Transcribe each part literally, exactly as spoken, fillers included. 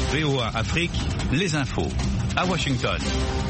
V O A Afrique, les infos à Washington.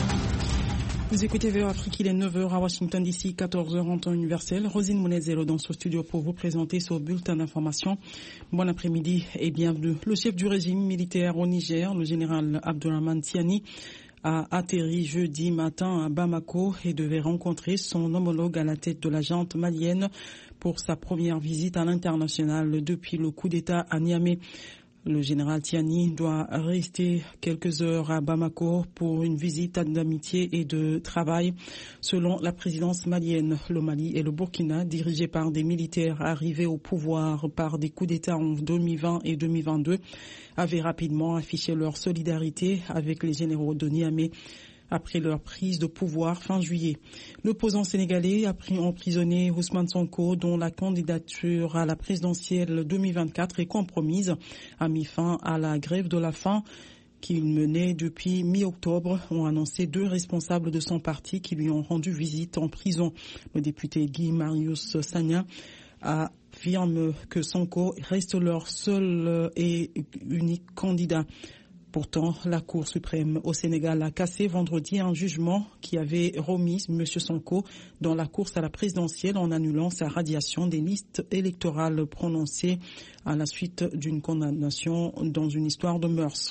Vous écoutez V O A Afrique, il est neuf heures à Washington, d'ici quatorze heures en temps universel. Rosine Mounezero dans ce studio pour vous présenter ce bulletin d'information. Bon après-midi et bienvenue. Le chef du régime militaire au Niger, le général Abdourahmane Tiani, a atterri jeudi matin à Bamako et devait rencontrer son homologue à la tête de la junte malienne pour sa première visite à l'international depuis le coup d'État à Niamey. Le général Tiani doit rester quelques heures à Bamako pour une visite d'amitié et de travail. Selon la présidence malienne, le Mali et le Burkina, dirigés par des militaires arrivés au pouvoir par des coups d'État en deux mille vingt et deux mille vingt-deux, avaient rapidement affiché leur solidarité avec les généraux de Niamey après leur prise de pouvoir fin juillet. L'opposant sénégalais a pris emprisonné Ousmane Sonko, dont la candidature à la présidentielle deux mille vingt-quatre est compromise, a mis fin à la grève de la faim qu'il menait depuis mi-octobre, ont annoncé deux responsables de son parti qui lui ont rendu visite en prison. Le député Guy Marius Sagna affirme que Sonko reste leur seul et unique candidat. Pourtant, la Cour suprême au Sénégal a cassé vendredi un jugement qui avait remis M. Sonko dans la course à la présidentielle en annulant sa radiation des listes électorales prononcées à la suite d'une condamnation dans une histoire de mœurs.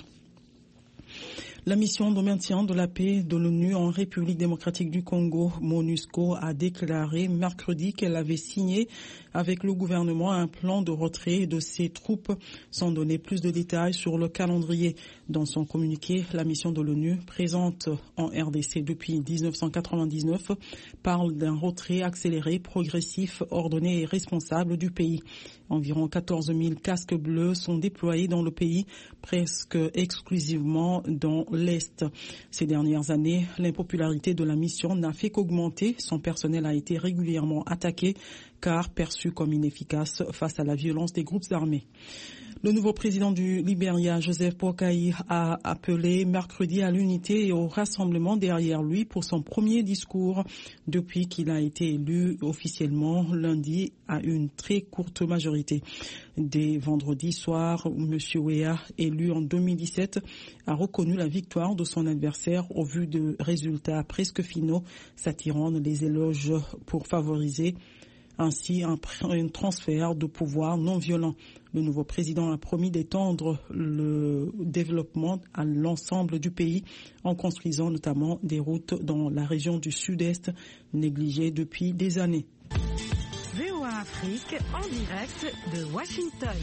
La mission de maintien de la paix de l'ONU en République démocratique du Congo, MONUSCO, a déclaré mercredi qu'elle avait signé avec le gouvernement un plan de retrait de ses troupes, sans donner plus de détails sur le calendrier. Dans son communiqué, la mission de l'ONU, présente en R D C depuis dix-neuf cent quatre-vingt-dix-neuf, parle d'un retrait accéléré, progressif, ordonné et responsable du pays. Environ quatorze mille casques bleus sont déployés dans le pays, presque exclusivement dans l'Est. Ces dernières années, l'impopularité de la mission n'a fait qu'augmenter. Son personnel a été régulièrement attaqué car perçu comme inefficace face à la violence des groupes armés. Le nouveau président du Libéria, Joseph Boakai, a appelé mercredi à l'unité et au rassemblement derrière lui pour son premier discours depuis qu'il a été élu officiellement lundi à une très courte majorité. Dès vendredi soir, M. Weah, élu en deux mille dix-sept, a reconnu la victoire de son adversaire au vu de résultats presque finaux, s'attirant les éloges pour favoriser ainsi un, un transfert de pouvoir non violent. Le nouveau président a promis d'étendre le développement à l'ensemble du pays en construisant notamment des routes dans la région du sud-est négligée depuis des années. V O A Afrique en direct de Washington.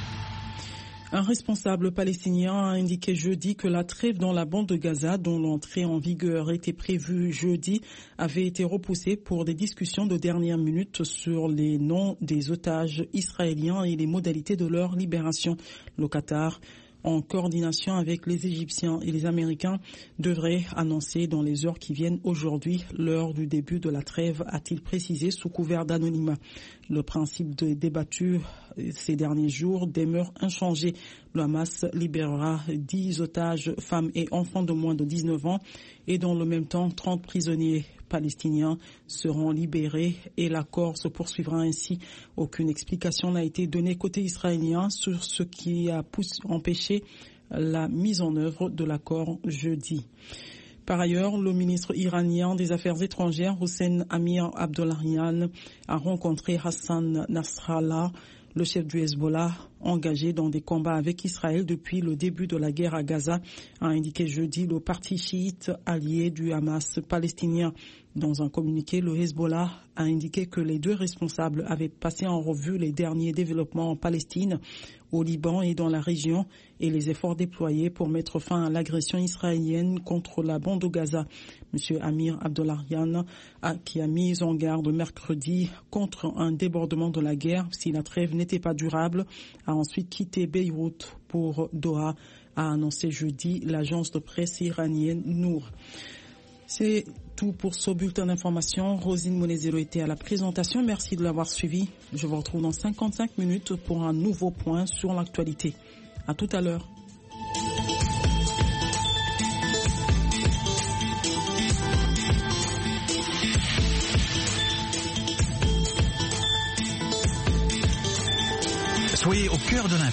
Un responsable palestinien a indiqué jeudi que la trêve dans la bande de Gaza, dont l'entrée en vigueur était prévue jeudi, avait été repoussée pour des discussions de dernière minute sur les noms des otages israéliens et les modalités de leur libération. Le Qatar, en coordination avec les Égyptiens et les Américains, devrait annoncer dans les heures qui viennent aujourd'hui l'heure du début de la trêve, a-t-il précisé sous couvert d'anonymat. Le principe de débattu ces derniers jours demeure inchangé. Le Hamas libérera dix otages, femmes et enfants de moins de dix-neuf ans et dans le même temps trente prisonniers palestiniens seront libérés et l'accord se poursuivra ainsi. Aucune explication n'a été donnée côté israélien sur ce qui a poussé, empêché la mise en œuvre de l'accord jeudi. Par ailleurs, le ministre iranien des Affaires étrangères, Hossein Amir Abdollahian, a rencontré Hassan Nasrallah, le chef du Hezbollah, engagé dans des combats avec Israël depuis le début de la guerre à Gaza, a indiqué jeudi le parti chiite allié du Hamas palestinien. Dans un communiqué, le Hezbollah a indiqué que les deux responsables avaient passé en revue les derniers développements en Palestine, au Liban et dans la région et les efforts déployés pour mettre fin à l'agression israélienne contre la bande de Gaza. M. Amir Abdollahian, a, qui a mis en garde mercredi contre un débordement de la guerre si la trêve n'était pas durable, a ensuite quitté Beyrouth pour Doha, a annoncé jeudi l'agence de presse iranienne Nour. C'est tout pour ce bulletin d'information. Rosine Mounezero était à la présentation. Merci de l'avoir suivi. Je vous retrouve dans cinquante-cinq minutes pour un nouveau point sur l'actualité. À tout à l'heure. Soyez au cœur de l'info.